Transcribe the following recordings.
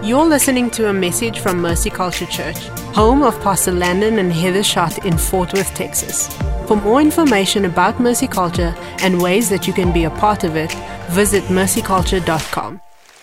You're listening to a message from Mercy Culture Church, home of Pastor Landon and Heather Schott in Fort Worth, Texas. For more information about Mercy Culture and ways that you can be a part of it, visit mercyculture.com.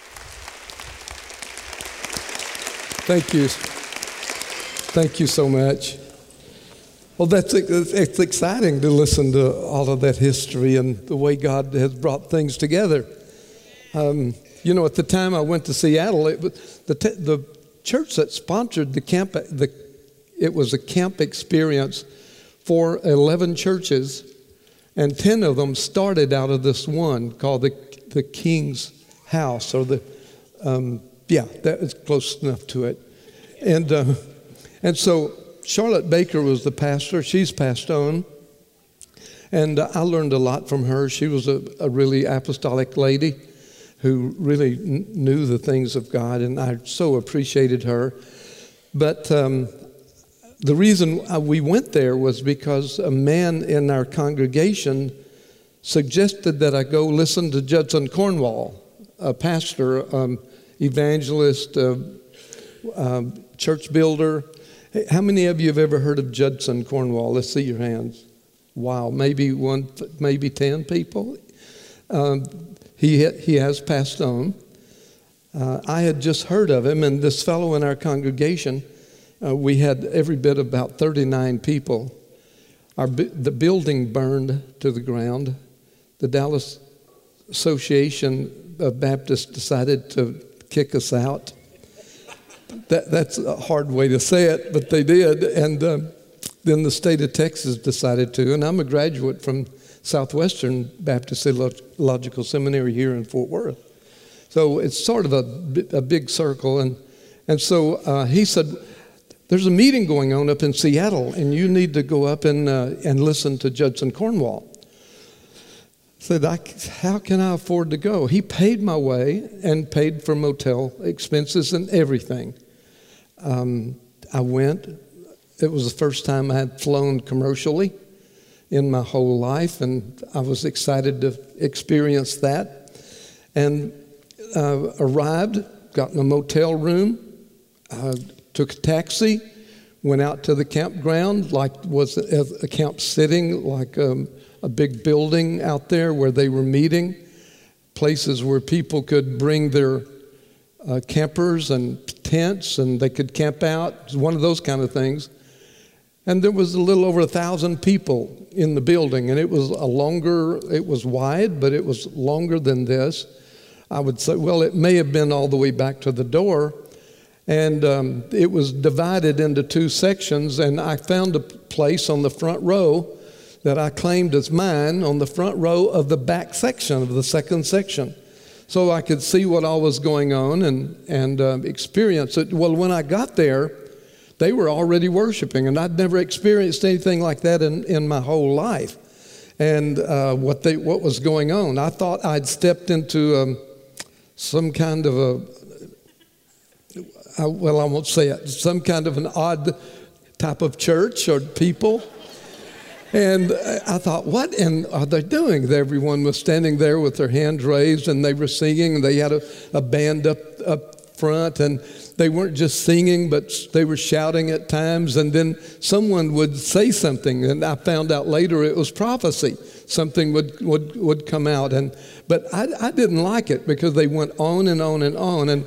Thank you. Thank you so much. Well, it's exciting to listen to all of that history and the way God has brought things together. You know, at the time I went to Seattle, it was the church that sponsored the camp. It was a camp experience for 11 churches, and 10 of them started out of this one called the King's House, or that is close enough to it. And so Charlotte Baker was the pastor. She's passed on, and I learned a lot from her. She was a really apostolic lady who really knew the things of God, and I so appreciated her. But the reason we went there was because a man in our congregation suggested that I go listen to Judson Cornwall, a pastor, evangelist, church builder. Hey, how many of you have ever heard of Judson Cornwall? Let's see your hands. Wow, maybe 10 people. He has passed on. I had just heard of him, and this fellow in our congregation, we had every bit about 39 people. The building burned to the ground. The Dallas Association of Baptists decided to kick us out. That's a hard way to say it, but they did. And then the state of Texas decided to, and I'm a graduate from Southwestern Baptist Theological Seminary here in Fort Worth. So it's sort of a big circle. And so he said, there's a meeting going on up in Seattle, and you need to go up and listen to Judson Cornwall. I said, how can I afford to go? He paid my way and paid for motel expenses and everything. I went. It was the first time I had flown commercially in my whole life, and I was excited to experience that. And arrived, got in a motel room, took a taxi, went out to the campground, like was a camp sitting, like a big building out there where they were meeting, places where people could bring their campers and tents, and they could camp out. It was one of those kind of things. And there was a little over 1,000 people in the building, and it was wide, but it was longer than this. I would say, well, it may have been all the way back to the door. And it was divided into two sections, and I found a place on the front row that I claimed as mine, on the front row of the back section of the second section. So I could see what all was going on and experience it. Well, when I got there, they were already worshiping, and I'd never experienced anything like that in my whole life. And what was going on, I thought I'd stepped into some kind of I won't say it, some kind of an odd type of church or people. And I thought, what are they doing? Everyone was standing there with their hands raised, and they were singing, and they had a band up front, and they weren't just singing, but they were shouting at times, and then someone would say something, and I found out later it was prophecy. Something would come out, but I didn't like it because they went on and on and on, and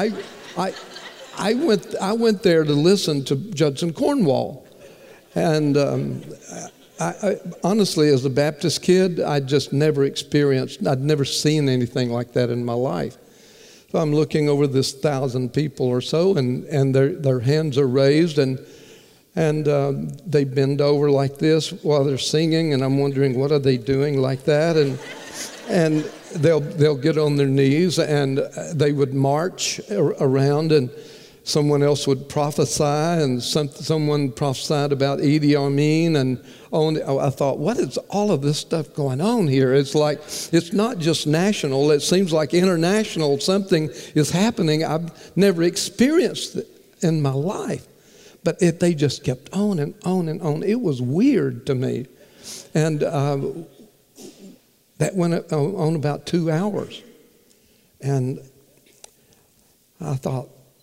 I went there to listen to Judson Cornwall, and I honestly, as a Baptist kid, I'd never seen anything like that in my life. So I'm looking over this 1,000 people or so, and their hands are raised, and they bend over like this while they're singing, and I'm wondering, what are they doing like that? And they'll get on their knees, and they would march around, and someone else would prophesy, and someone prophesied about Idi Amin, and I thought, what is all of this stuff going on here? It's like, it's not just national, it seems like international, something is happening. I've never experienced it in my life. But they just kept on and on and on. It was weird to me. And that went on about 2 hours. And I thought,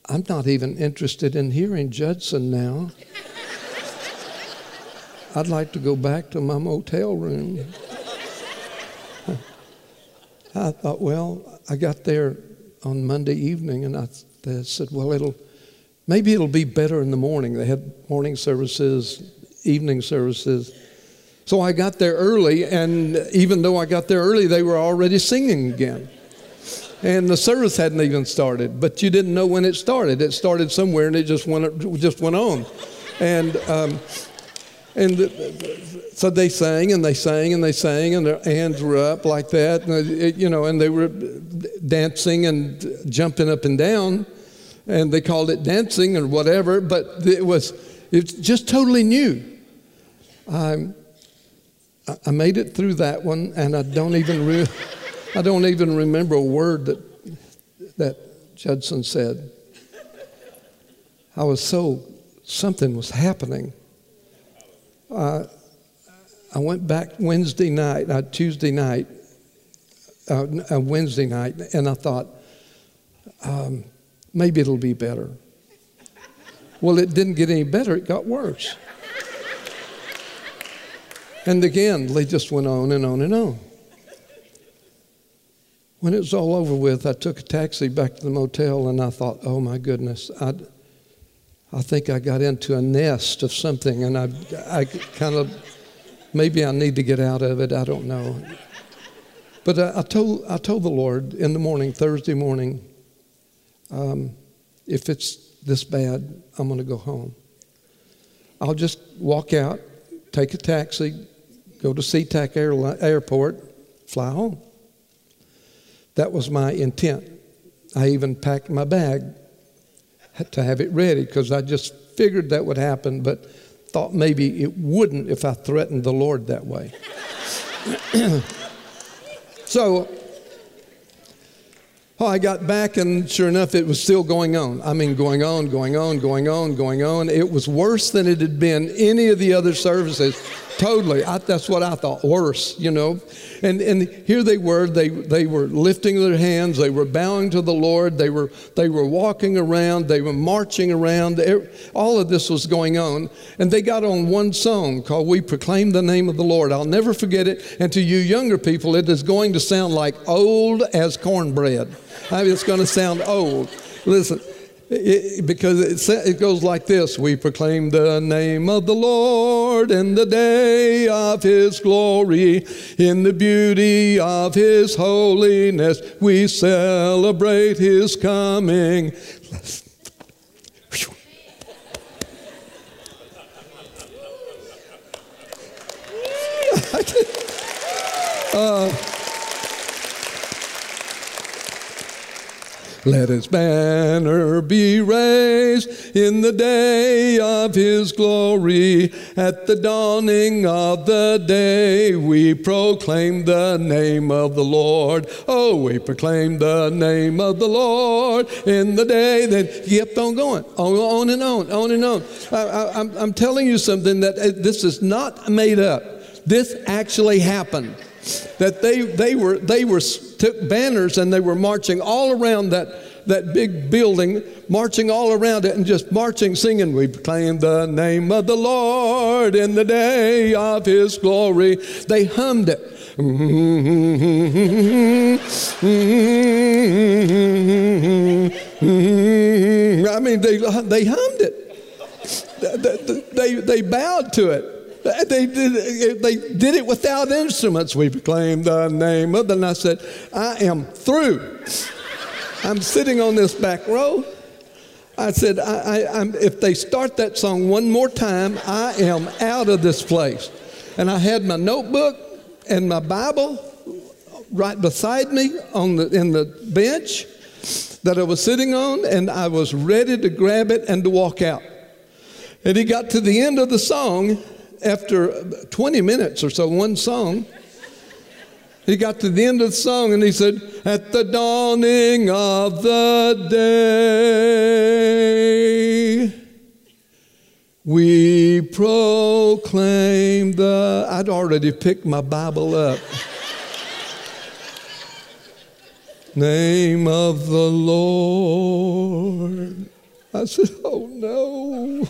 I'm not even interested in hearing Judson now. I'd like to go back to my motel room. I thought, well, I got there on Monday evening, and I said, well, maybe it'll be better in the morning. They had morning services, evening services. So I got there early, and even though I got there early, they were already singing again. And the service hadn't even started, but you didn't know when it started. It started somewhere, and it just went on. So they sang and they sang and they sang, and their hands were up like that, and they were dancing and jumping up and down, and they called it dancing or whatever, but it's just totally new. I made it through that one, and I don't even remember a word that Judson said. Something was happening. I went back Wednesday night, Wednesday night, and I thought, maybe it'll be better. Well, it didn't get any better, it got worse. And again, they just went on and on and on. When it was all over with, I took a taxi back to the motel, and I thought, oh my goodness, I think I got into a nest of something, and I kind of, maybe I need to get out of it, I don't know. But I told the Lord in the morning, Thursday morning, if it's this bad, I'm going to go home. I'll just walk out, take a taxi, go to SeaTac Airport, fly home. That was my intent. I even packed my bag to have it ready because I just figured that would happen, but thought maybe it wouldn't if I threatened the Lord that way. So I got back, and sure enough, it was still going on. I mean, going on. It was worse than it had been any of the other services. Totally. That's what I thought. Worse, And here they were. They were lifting their hands. They were bowing to the Lord. They were walking around. They were marching around. All of this was going on. And they got on one song called "We Proclaim the Name of the Lord." I'll never forget it. And to you younger people, it is going to sound like old as cornbread. I mean, it's going to sound old. Listen. Because it goes like this: we proclaim the name of the Lord in the day of His glory, in the beauty of His holiness, we celebrate His coming. Let His banner be raised in the day of His glory. At the dawning of the day, we proclaim the name of the Lord. Oh, we proclaim the name of the Lord in the day. Then He kept on going, on and on. I'm telling you something that this is not made up. This actually happened. That they took banners and they were marching all around that big building, marching all around it and just marching, singing, we proclaim the name of the Lord in the day of His glory. They hummed it. I mean, they hummed it. They bowed to it. They did it without instruments. We proclaim the name of the... And I said, I am through. I'm sitting on this back row. I said, if they start that song one more time, I am out of this place. And I had my notebook and my Bible right beside me in the bench that I was sitting on, and I was ready to grab it and to walk out. And he got to the end of the song. After 20 minutes or so, one song, he got to the end of the song and he said, at the dawning of the day, we proclaim the... I'd already picked my Bible up. Name of the Lord. I said, oh, no.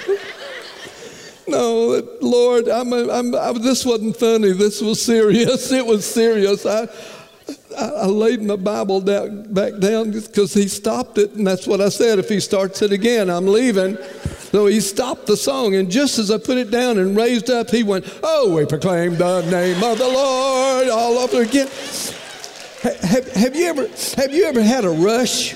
No, Lord, this wasn't funny. This was serious. It was serious. I laid my Bible back down because he stopped it, and that's what I said. If he starts it again, I'm leaving. So he stopped the song, and just as I put it down and raised up, he went, oh, we proclaim the name of the Lord all over again. Have you ever had a rush?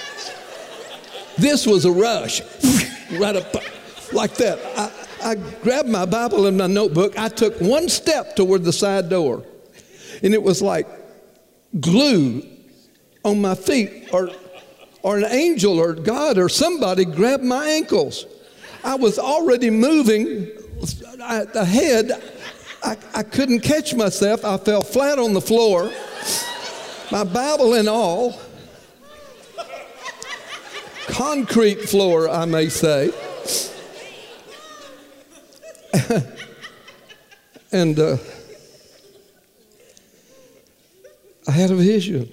This was a rush. Right up like that. I grabbed my Bible and my notebook. I took one step toward the side door, and it was like glue on my feet, or an angel or God or somebody grabbed my ankles. I was already moving ahead. I couldn't catch myself. I fell flat on the floor, my Bible and all. Concrete floor, I may say. And I had a vision.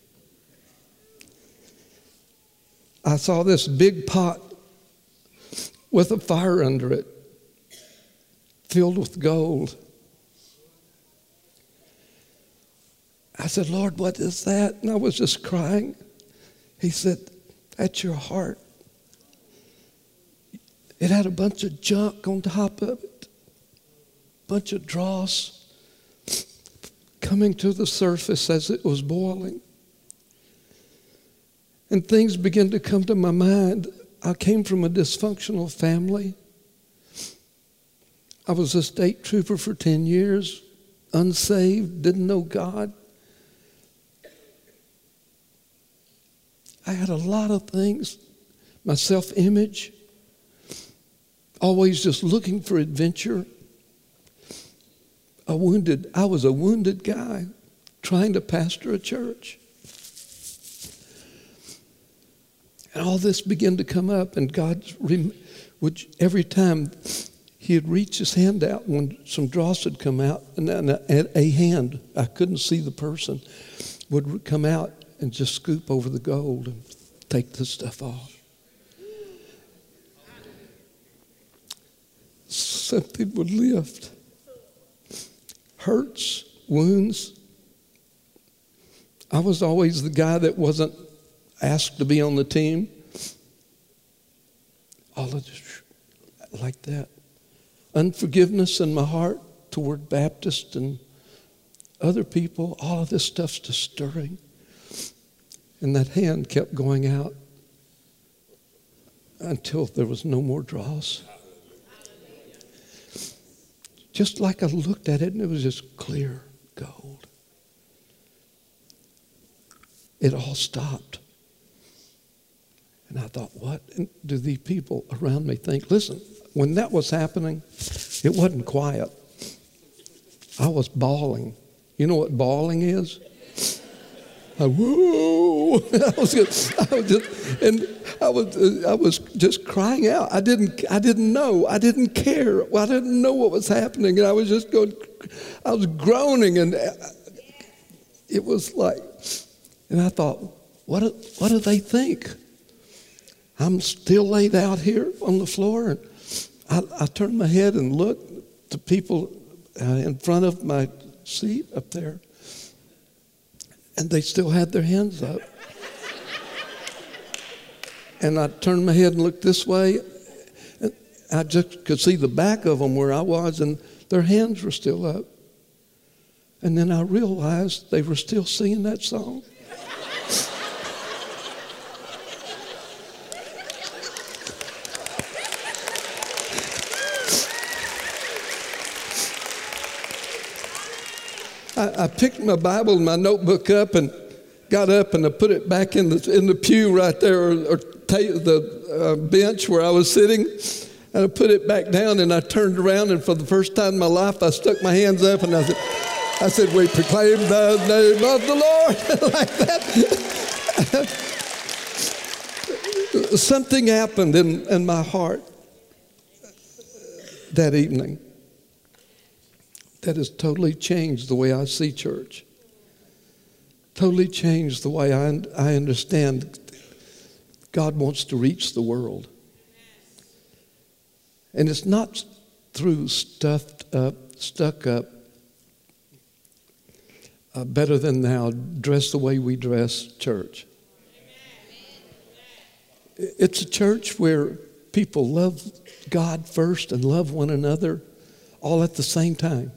I saw this big pot with a fire under it, filled with gold. I said, Lord, what is that? And I was just crying. He said, that's your heart. It had a bunch of junk on top of it, a bunch of dross coming to the surface as it was boiling. And things began to come to my mind. I came from a dysfunctional family. I was a state trooper for 10 years, unsaved, didn't know God. I had a lot of things, my self-image, always just looking for adventure. I was a wounded guy trying to pastor a church. And all this began to come up, and God would, every time he'd reach his hand out when some dross had come out, and a hand, I couldn't see the person, would come out and just scoop over the gold and take the stuff off. Something would lift. Hurts, wounds. I was always the guy that wasn't asked to be on the team. All of this, like that. Unforgiveness in my heart toward Baptists and other people. All of this stuff's just stirring. And that hand kept going out until there was no more dross. Just like I looked at it, and it was just clear gold. It all stopped. And I thought, what do these people around me think? Listen, when that was happening, it wasn't quiet. I was bawling. You know what bawling is? Whoa! I was just crying out. I didn't know. I didn't care. I didn't know what was happening, and I was just going. I was groaning, and it was like. And I thought, what do they think? I'm still laid out here on the floor, and I turned my head and looked to people in front of my seat up there. And they still had their hands up. And I turned my head and looked this way. And I just could see the back of them where I was, and their hands were still up. And then I realized they were still singing that song. I picked my Bible and my notebook up and got up, and I put it back in the pew right there, or the bench where I was sitting, and I put it back down, and I turned around, and for the first time in my life, I stuck my hands up, and I said, we proclaim the name of the Lord, like that. Something happened in my heart that evening that has totally changed the way I see church. Totally changed the way I understand God wants to reach the world. And it's not through stuck up, better than thou, dress the way we dress church. It's a church where people love God first and love one another all at the same time.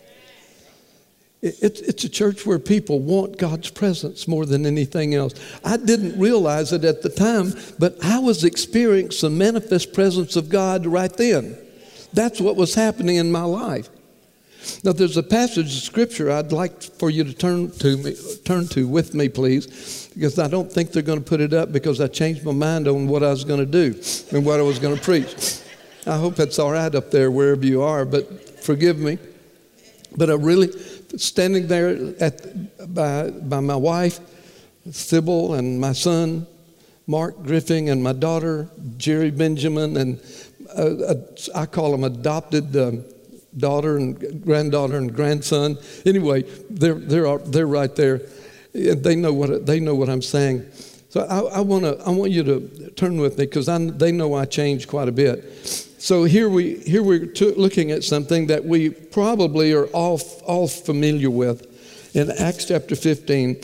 It's a church where people want God's presence more than anything else. I didn't realize it at the time, but I was experiencing the manifest presence of God right then. That's what was happening in my life. Now, there's a passage of Scripture I'd like for you to turn to with me, please, because I don't think they're going to put it up because I changed my mind on what I was going to do and what I was going to preach. I hope that's all right up there wherever you are, but forgive me. But I really, standing there by my wife, Sybil, and my son, Mark Griffin, and my daughter, Jerry Benjamin, and I call them adopted daughter and granddaughter and grandson. Anyway, they're right there. They know what I'm saying. So I want you to turn with me because they know I changed quite a bit. So here we're looking at something that we probably are all familiar with in Acts chapter 15.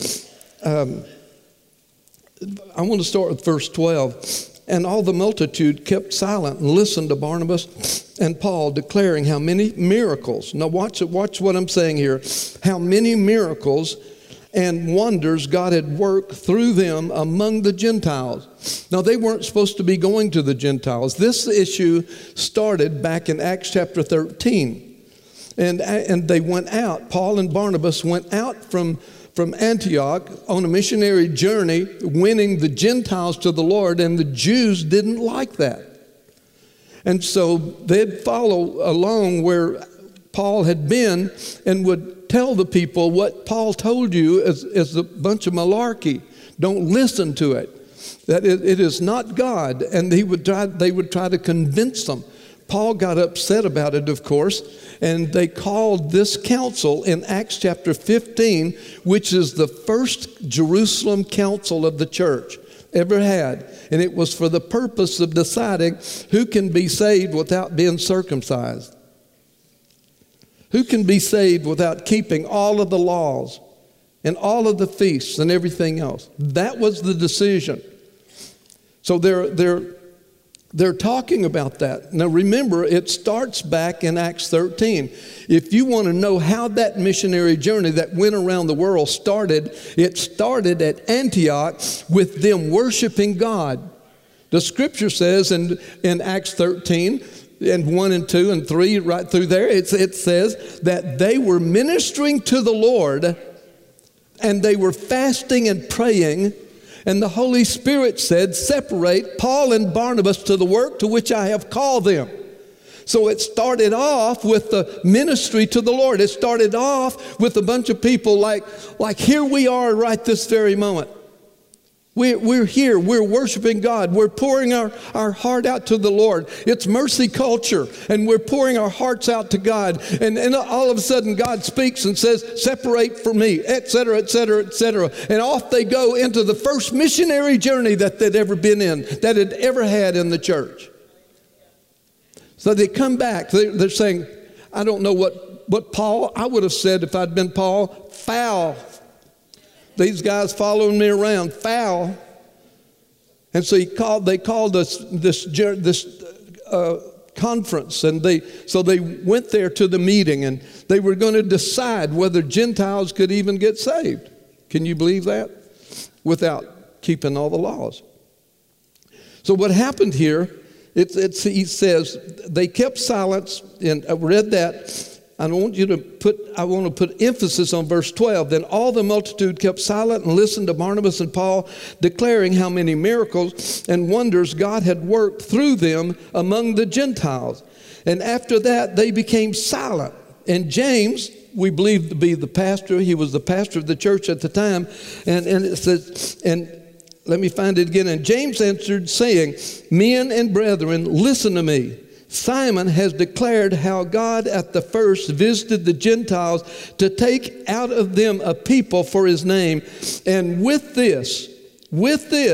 I want to start with verse 12. And all the multitude kept silent and listened to Barnabas and Paul, declaring how many miracles. Now watch what I'm saying here. How many miracles and wonders God had worked through them among the Gentiles. Now they weren't supposed to be going to the Gentiles. This issue started back in Acts chapter 13. And they went out. Paul and Barnabas went out from Antioch on a missionary journey, winning the Gentiles to the Lord, and the Jews didn't like that. And so they'd follow along where Paul had been and would tell the people what Paul told you is a bunch of malarkey. Don't listen to it. That it is not God. And they would try to convince them. Paul got upset about it, of course, and they called this council in Acts chapter 15, which is the first Jerusalem council of the church ever had. And it was for the purpose of deciding who can be saved without being circumcised. Who can be saved without keeping all of the laws and all of the feasts and everything else? That was the decision. So they're talking about that. Now remember, it starts back in Acts 13. If you want to know how that missionary journey that went around the world started, it started at Antioch with them worshiping God. The scripture says in Acts 13, and 1 and 2 and 3, right through there, it says that they were ministering to the Lord and they were fasting and praying. And the Holy Spirit said, separate Paul and Barnabas to the work to which I have called them. So it started off with the ministry to the Lord. It started off with a bunch of people like here we are right this very moment. We're here. We're worshiping God. We're pouring our heart out to the Lord. It's mercy culture, and we're pouring our hearts out to God. And all of a sudden, God speaks and says, separate from me, et cetera, et cetera, et cetera. And off they go into the first missionary journey that they'd ever been in, that had ever had in the church. So they come back. They're saying, I don't know what Paul, I would have said if I'd been Paul, foul. These guys following me around, foul. And so they called us this conference, and they went there to the meeting, and they were going to decide whether Gentiles could even get saved. Can you believe that? Without keeping all the laws. So what happened here? He says they kept silence, and I read that. I want to put emphasis on verse 12. Then all the multitude kept silent and listened to Barnabas and Paul, declaring how many miracles and wonders God had worked through them among the Gentiles. And after that, they became silent. And James, we believe to be the pastor, he was the pastor of the church at the time, and it says, and let me find it again. And James answered, saying, men and brethren, listen to me. Simon has declared how God at the first visited the Gentiles to take out of them a people for his name. And with this,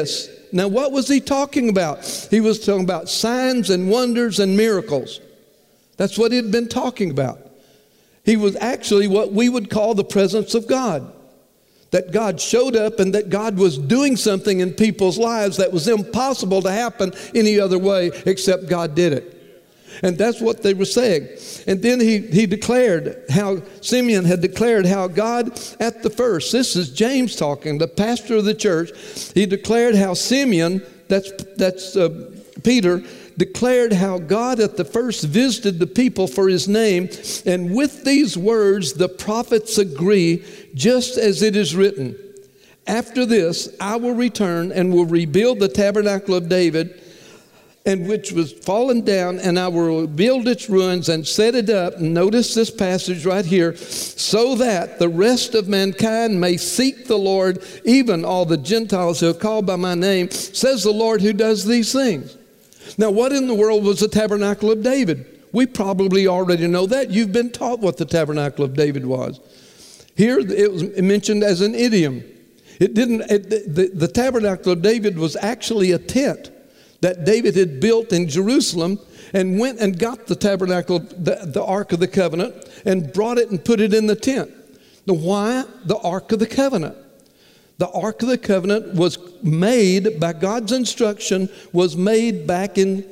Now, what was he talking about? He was talking about signs and wonders and miracles. That's what he had been talking about. He was actually what we would call the presence of God. That God showed up and that God was doing something in people's lives that was impossible to happen any other way except God did it. And that's what they were saying. And then he declared how Simeon had declared how God at the first, this is James talking, the pastor of the church, he declared how Simeon, that's Peter, declared how God at the first visited the people for his name. And with these words, the prophets agree, just as it is written, after this, I will return and will rebuild the tabernacle of David, and which was fallen down, and I will rebuild its ruins and set it up. Notice this passage right here, so that the rest of mankind may seek the Lord, even all the Gentiles who are called by my name, says the Lord who does these things. Now, what in the world was the tabernacle of David? We probably already know that. You've been taught what the tabernacle of David was. Here it was mentioned as an idiom. The tabernacle of David was actually a tent that David had built in Jerusalem, and went and got the tabernacle, the Ark of the Covenant, and brought it and put it in the tent. Now, why the Ark of the Covenant? The Ark of the Covenant was made by God's instruction, was made back in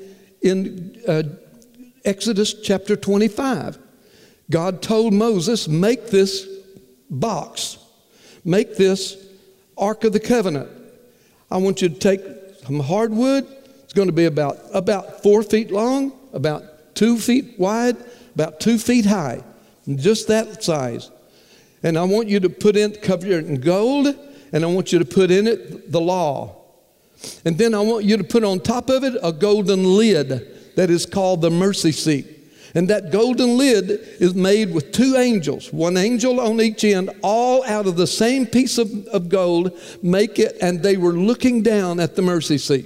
Exodus chapter 25. God told Moses, make this box, make this Ark of the Covenant. I want you to take some hardwood. It's going to be about 4 feet long, about 2 feet wide, about 2 feet high, just that size. And I want you to cover it in gold, and I want you to put in it the law. And then I want you to put on top of it a golden lid that is called the mercy seat. And that golden lid is made with 2 angels, 1 angel on each end, all out of the same piece of gold, make it, and they were looking down at the mercy seat.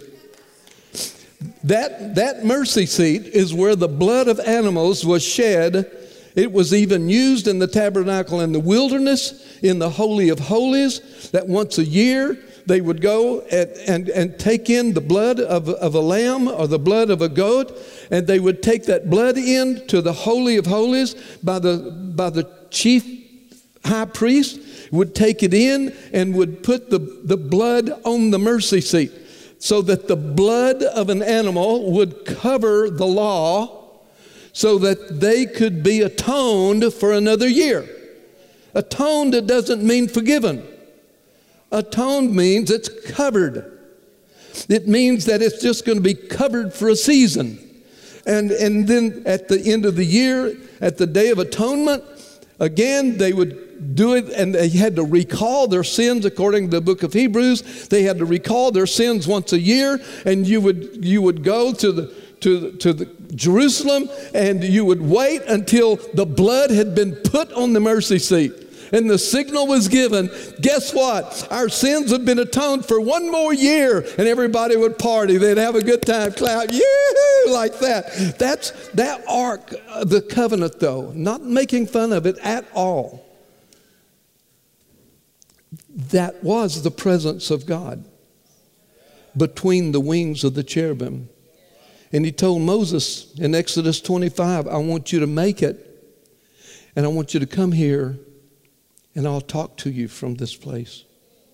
That mercy seat is where the blood of animals was shed. It was even used in the tabernacle in the wilderness, in the Holy of Holies, that once a year they would go and take in the blood of a lamb or the blood of a goat, and they would take that blood in to the Holy of Holies by the chief high priest, would take it in and would put the blood on the mercy seat, so that the blood of an animal would cover the law so that they could be atoned for another year. Atoned doesn't mean forgiven. Atoned means it's covered. It means that it's just going to be covered for a season. And then at the end of the year, at the Day of Atonement, again, they would do it, and they had to recall their sins according to the book of Hebrews. They had to recall their sins once a year, and you would go to the Jerusalem, and you would wait until the blood had been put on the mercy seat. And the signal was given, guess what? Our sins have been atoned for 1 more year. And everybody would party. They'd have a good time, clap, yoo-hoo, like that. That's that Ark, the covenant, though. Not making fun of it at all. That was the presence of God between the wings of the cherubim. And he told Moses in Exodus 25, I want you to make it, and I want you to come here, and I'll talk to you from this place.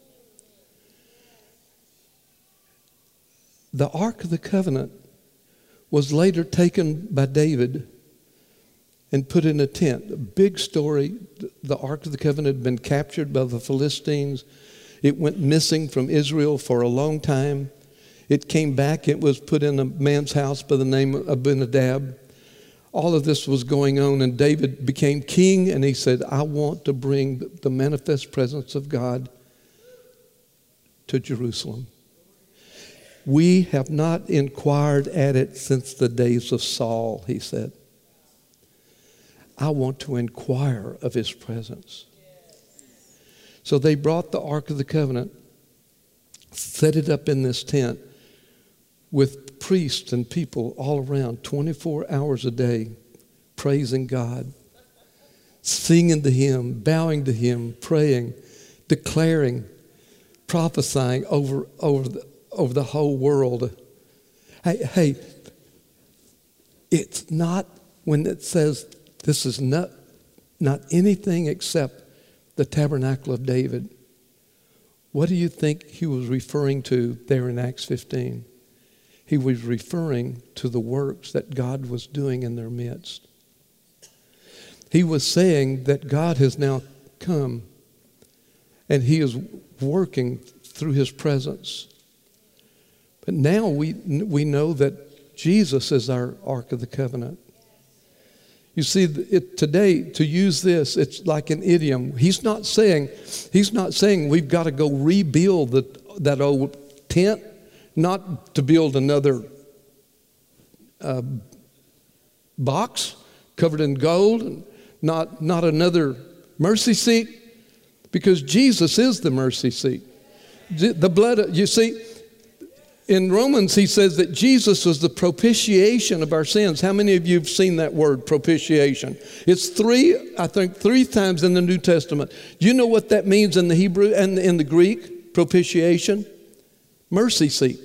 The Ark of the Covenant was later taken by David and put in a tent. A big story. The Ark of the Covenant had been captured by the Philistines. It went missing from Israel for a long time. It came back. It was put in a man's house by the name of Abinadab. All of this was going on, and David became king, and he said, I want to bring the manifest presence of God to Jerusalem. We have not inquired at it since the days of Saul, he said. I want to inquire of his presence. So they brought the Ark of the Covenant, set it up in this tent with priests and people all around 24 hours a day, praising God, singing to him, bowing to him, praying, declaring, prophesying over over the whole world. Hey, it's not when it says this is not anything except the tabernacle of David. What do you think he was referring to there in Acts 15? He was referring to the works that God was doing in their midst. He was saying that God has now come and he is working through his presence. But now we know that Jesus is our Ark of the Covenant. You see, today, to use this, it's like an idiom. He's not saying we've got to go rebuild that old tent, not to build another box covered in gold, not another mercy seat, because Jesus is the mercy seat. The blood, you see, in Romans, he says that Jesus was the propitiation of our sins. How many of you have seen that word, propitiation? It's three times in the New Testament. Do you know what that means in the Hebrew and in the Greek, propitiation? Mercy seat.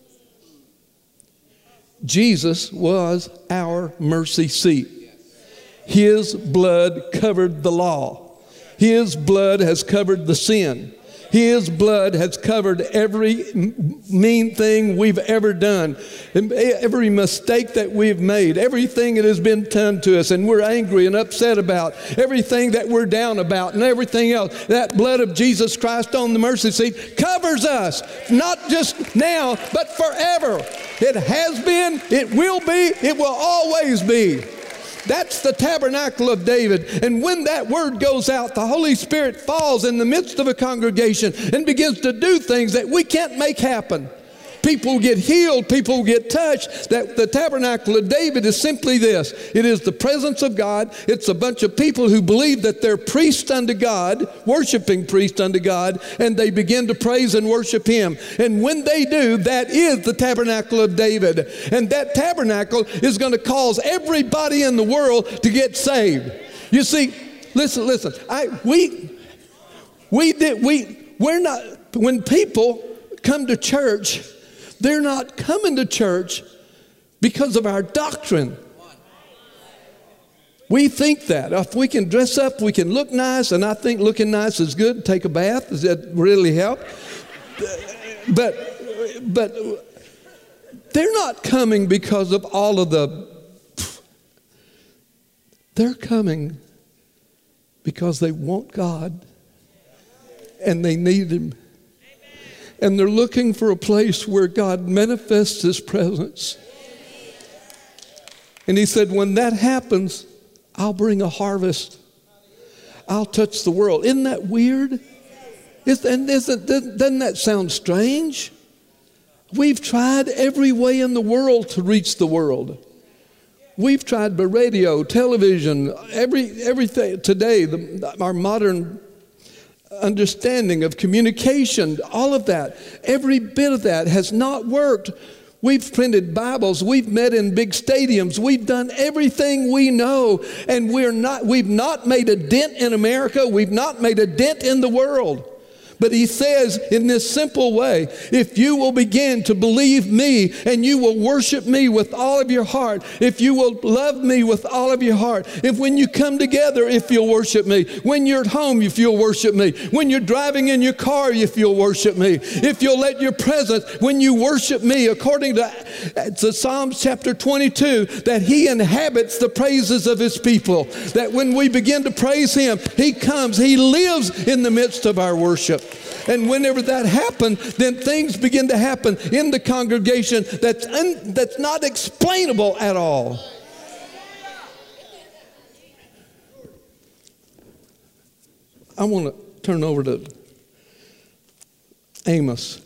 Jesus was our mercy seat. His blood covered the law. His blood has covered the sin. His blood has covered every mean thing we've ever done, every mistake that we've made, everything that has been done to us and we're angry and upset about, everything that we're down about and everything else. That blood of Jesus Christ on the mercy seat covers us, not just now, but forever. It has been, it will be, it will always be. That's the tabernacle of David. And when that word goes out, the Holy Spirit falls in the midst of a congregation and begins to do things that we can't make happen. People get healed, people get touched. That the tabernacle of David is simply this. It is the presence of God. It's a bunch of people who believe that they're priests unto God, worshiping priests unto God, and they begin to praise and worship him. And when they do, that is the tabernacle of David. And that tabernacle is going to cause everybody in the world to get saved. You see, listen. We're not, when people come to church, they're not coming to church because of our doctrine. We think that if we can dress up, we can look nice, and I think looking nice is good. Take a bath, does that really help? But they're not coming because of all of the. They're coming because they want God and they need him. And they're looking for a place where God manifests his presence. And he said, when that happens, I'll bring a harvest. I'll touch the world. Isn't that weird? Doesn't that sound strange? We've tried every way in the world to reach the world. We've tried by radio, television, everything. Today, our modern understanding of communication, all of that, every bit of that has not worked. We've printed Bibles, we've met in big stadiums, we've done everything we know, and we've not made a dent in America, we've not made a dent in the world. But he says in this simple way, if you will begin to believe me and you will worship me with all of your heart, if you will love me with all of your heart, if when you come together, if you'll worship me, when you're at home, if you'll worship me, when you're driving in your car, if you'll worship me, if you'll let your presence, when you worship me, according to Psalms chapter 22, that he inhabits the praises of his people, that when we begin to praise him, he comes, he lives in the midst of our worship. And whenever that happens, then things begin to happen in the congregation that's not explainable at all. I want to turn over to Amos.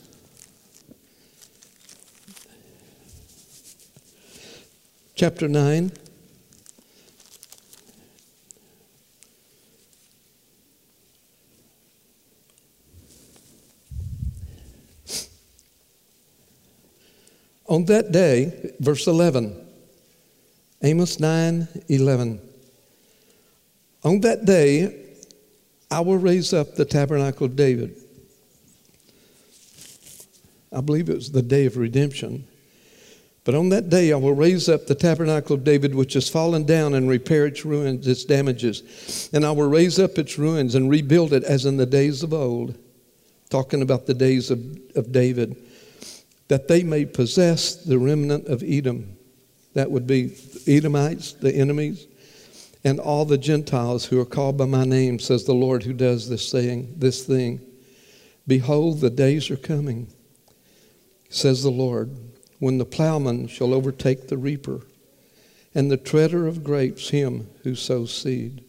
Chapter 9. On that day, verse 11, Amos 9:11. On that day, I will raise up the tabernacle of David. I believe it was the day of redemption. But on that day I will raise up the tabernacle of David, which has fallen down, and repair its ruins, its damages. And I will raise up its ruins and rebuild it as in the days of old. Talking about the days of David. That they may possess the remnant of Edom. That would be Edomites, the enemies, and all the Gentiles who are called by my name, says the Lord who does this thing. Behold, the days are coming, says the Lord, when the plowman shall overtake the reaper, and the treader of grapes him who sows seed.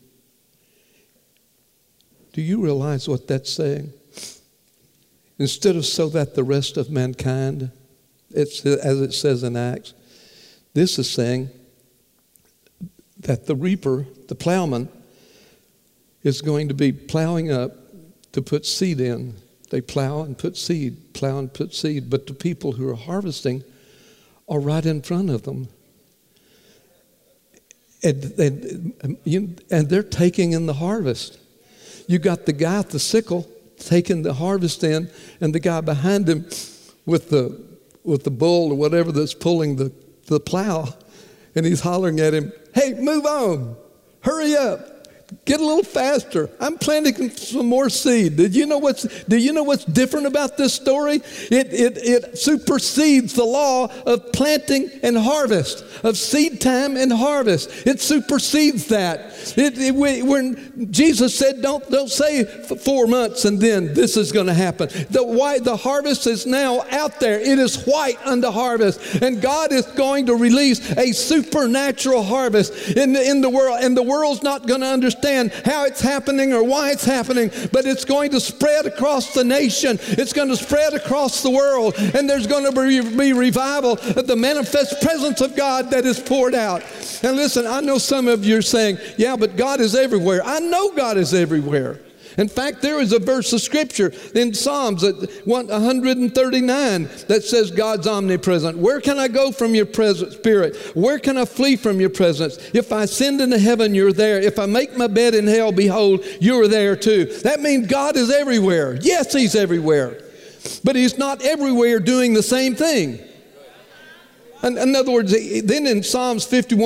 Do you realize what that's saying? Instead of so that the rest of mankind, it's as it says in Acts, this is saying that the reaper, the plowman, is going to be plowing up to put seed in. They plow and put seed, plow and put seed. But the people who are harvesting are right in front of them. And they're taking in the harvest. You got the guy at the sickle taking the harvest in, and the guy behind him with the bull or whatever that's pulling the plow, and he's hollering at him, "Hey, move on, hurry up, get a little faster. I'm planting some more seed." Do you know what's different about this story? It supersedes the law of planting and harvest, of seed time and harvest. It supersedes that. When Jesus said, don't say 4 months and then this is going to happen. The harvest is now out there. It is white unto harvest. And God is going to release a supernatural harvest in the world. And the world's not going to understand how it's happening or why it's happening, but it's going to spread across the nation. It's going to spread across the world. And there's going to be revival of the manifest presence of God that is poured out. And listen, I know some of you are saying, yeah, but God is everywhere. I know God is everywhere. In fact, there is a verse of Scripture in Psalms 139 that says God's omnipresent. Where can I go from your presence, Spirit? Where can I flee from your presence? If I ascend into heaven, you're there. If I make my bed in hell, behold, you're there too. That means God is everywhere. Yes, He's everywhere. But He's not everywhere doing the same thing. In other words, then in Psalms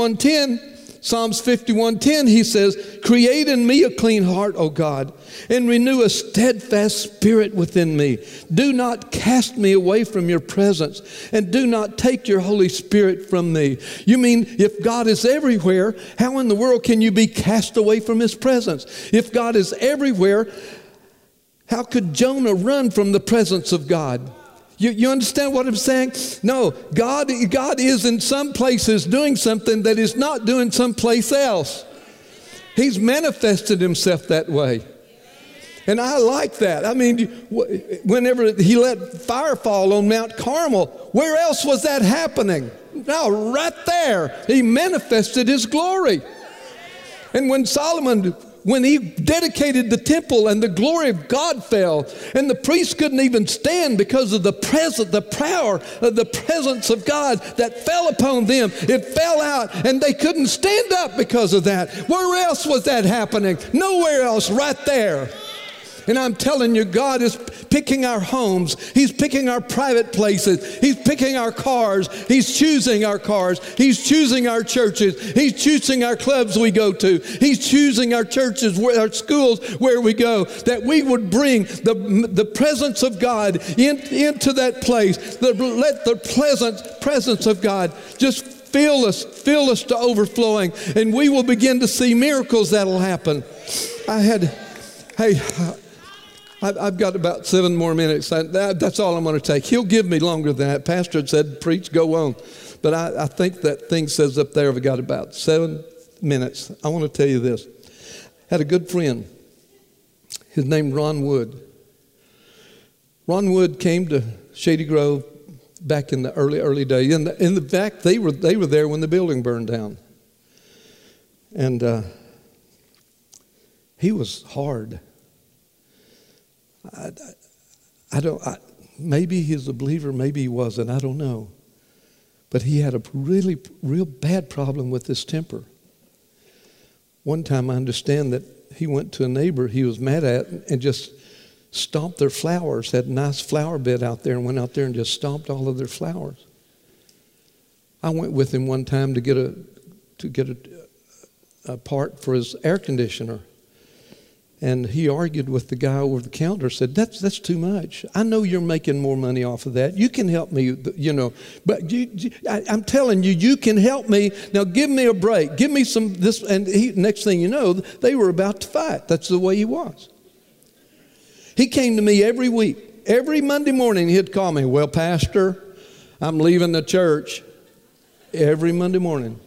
51:10, He says, "Create in me a clean heart, O God, and renew a steadfast spirit within me. Do not cast me away from your presence, and do not take your Holy Spirit from me." You mean if God is everywhere, how in the world can you be cast away from His presence? If God is everywhere, how could Jonah run from the presence of God? You understand what I'm saying? No, God is in some places doing something that He's not doing someplace else. He's manifested Himself that way. And I like that. I mean, whenever He let fire fall on Mount Carmel, where else was that happening? No, right there. He manifested His glory. And when he dedicated the temple and the glory of God fell, and the priests couldn't even stand because of the power of the presence of God that fell upon them. It fell out and they couldn't stand up because of that. Where else was that happening? Nowhere else, right there. And I'm telling you, God is picking our homes. He's picking our private places. He's picking our cars. He's choosing our cars. He's choosing our churches. He's choosing our clubs we go to. He's choosing our churches, our schools where we go, that we would bring the presence of God into that place. Let the presence of God just fill us to overflowing, and we will begin to see miracles that'll happen. I've got about 7 more minutes. That's all I'm going to take. He'll give me longer than that. Pastor had said, preach, go on. But I think that thing says up there, I've got about 7 minutes. I want to tell you this. I had a good friend. His name Ron Wood. Ron Wood came to Shady Grove back in the early days. In fact, they were there when the building burned down. And he was hard. Maybe he's a believer, maybe he wasn't, I don't know. But he had a real bad problem with his temper. One time I understand that he went to a neighbor he was mad at and just stomped their flowers, had a nice flower bed out there, and went out there and just stomped all of their flowers. I went with him one time to get a part for his air conditioner. And he argued with the guy over the counter, said, that's too much. I know you're making more money off of that. You can help me, but I'm telling you, you can help me. Now give me a break. Give me some this. And next thing you know, they were about to fight. That's the way he was. He came to me every week. Every Monday morning he'd call me, well, Pastor, I'm leaving the church. Every Monday morning.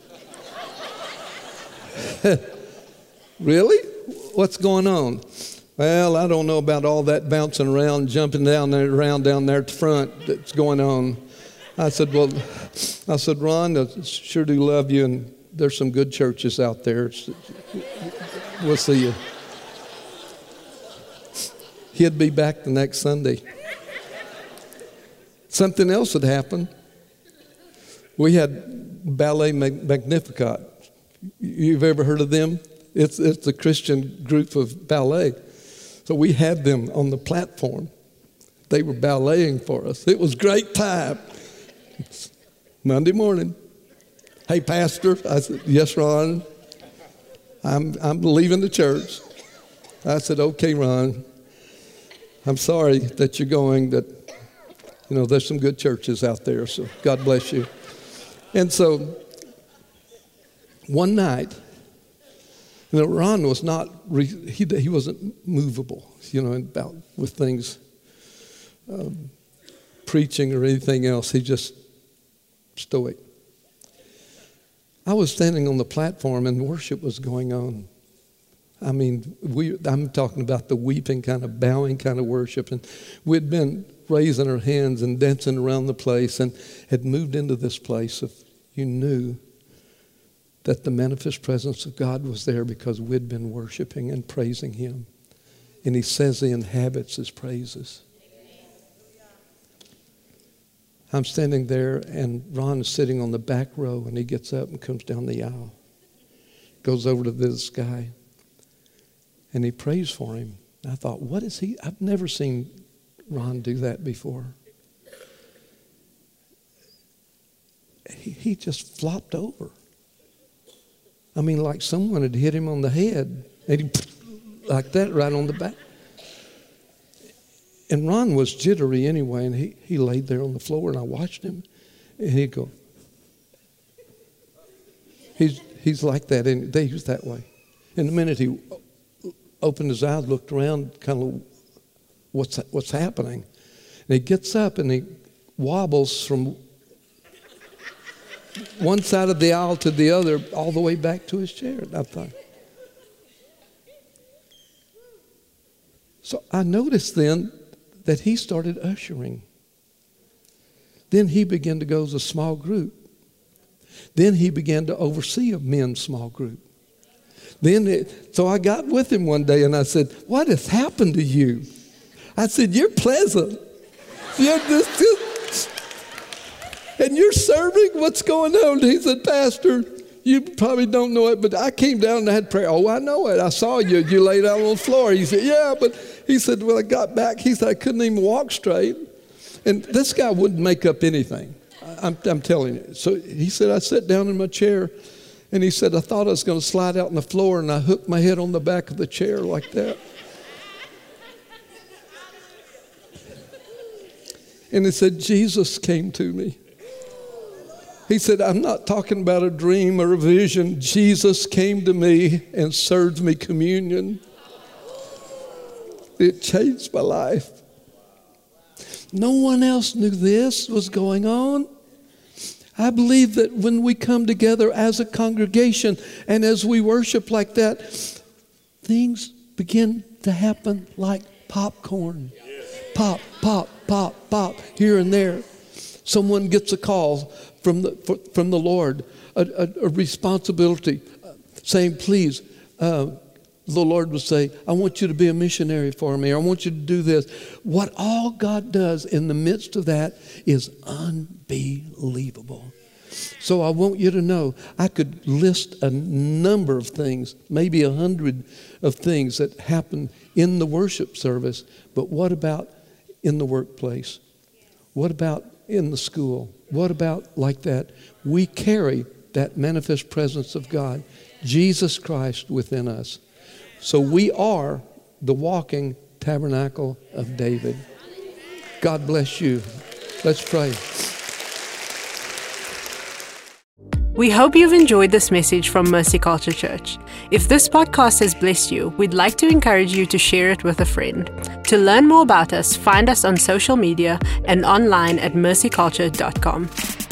Really? What's going on? Well, I don't know about all that bouncing around, jumping around down there at the front that's going on. I said, Ron, I sure do love you, and there's some good churches out there. We'll see you. He'd be back the next Sunday. Something else had happened. We had Ballet Magnificat. You've ever heard of them? It's a Christian group of ballet. So we had them on the platform. They were balleting for us. It was great time. Monday morning. Hey, Pastor. I said, yes, Ron. I'm leaving the church. I said, okay, Ron. I'm sorry that you're going. There's some good churches out there. So God bless you. And so one night, Ron was not, he wasn't movable, about with things, preaching or anything else. He just stoic. I was standing on the platform and worship was going on. I mean, I'm talking about the weeping kind of, bowing kind of worship. And we'd been raising our hands and dancing around the place and had moved into this place of, you knew that the manifest presence of God was there because we'd been worshiping and praising Him. And He says He inhabits His praises. I'm standing there and Ron is sitting on the back row and he gets up and comes down the aisle. Goes over to this guy and he prays for him. And I thought, what is he? I've never seen Ron do that before. He just flopped over. I mean, like someone had hit him on the head. And he, like that, right on the back. And Ron was jittery anyway, and he laid there on the floor, and I watched him, and he'd go. He's like that, and he's that way. And the minute he opened his eyes, looked around, kind of, what's happening? And he gets up, and he wobbles from one side of the aisle to the other, all the way back to his chair. And I thought. So I noticed then that he started ushering. Then he began to go as a small group. Then he began to oversee a men's small group. So I got with him one day and I said, what has happened to you? I said, you're pleasant. And you're serving? What's going on? He said, Pastor, you probably don't know it, but I came down and I had prayer. Oh, I know it. I saw you. You laid out on the floor. He said, yeah, but he said, when I got back, he said, I couldn't even walk straight. And this guy wouldn't make up anything. I'm telling you. So he said, I sat down in my chair, and he said, I thought I was going to slide out on the floor, and I hooked my head on the back of the chair like that. And he said, Jesus came to me. He said, I'm not talking about a dream or a vision. Jesus came to me and served me communion. It changed my life. No one else knew this was going on. I believe that when we come together as a congregation and as we worship like that, things begin to happen like popcorn. Pop, pop, pop, pop, here and there. Someone gets a call from the Lord, a responsibility, saying, please, the Lord will say, I want you to be a missionary for me, or I want you to do this. What all God does in the midst of that is unbelievable. So I want you to know, I could list a number of things, maybe 100 of things that happen in the worship service, but what about in the workplace? What about in the school? What about like that? We carry that manifest presence of God, Jesus Christ within us. So we are the walking tabernacle of David. God bless you. Let's pray. We hope you've enjoyed this message from Mercy Culture Church. If this podcast has blessed you, we'd like to encourage you to share it with a friend. To learn more about us, find us on social media and online at mercyculture.com.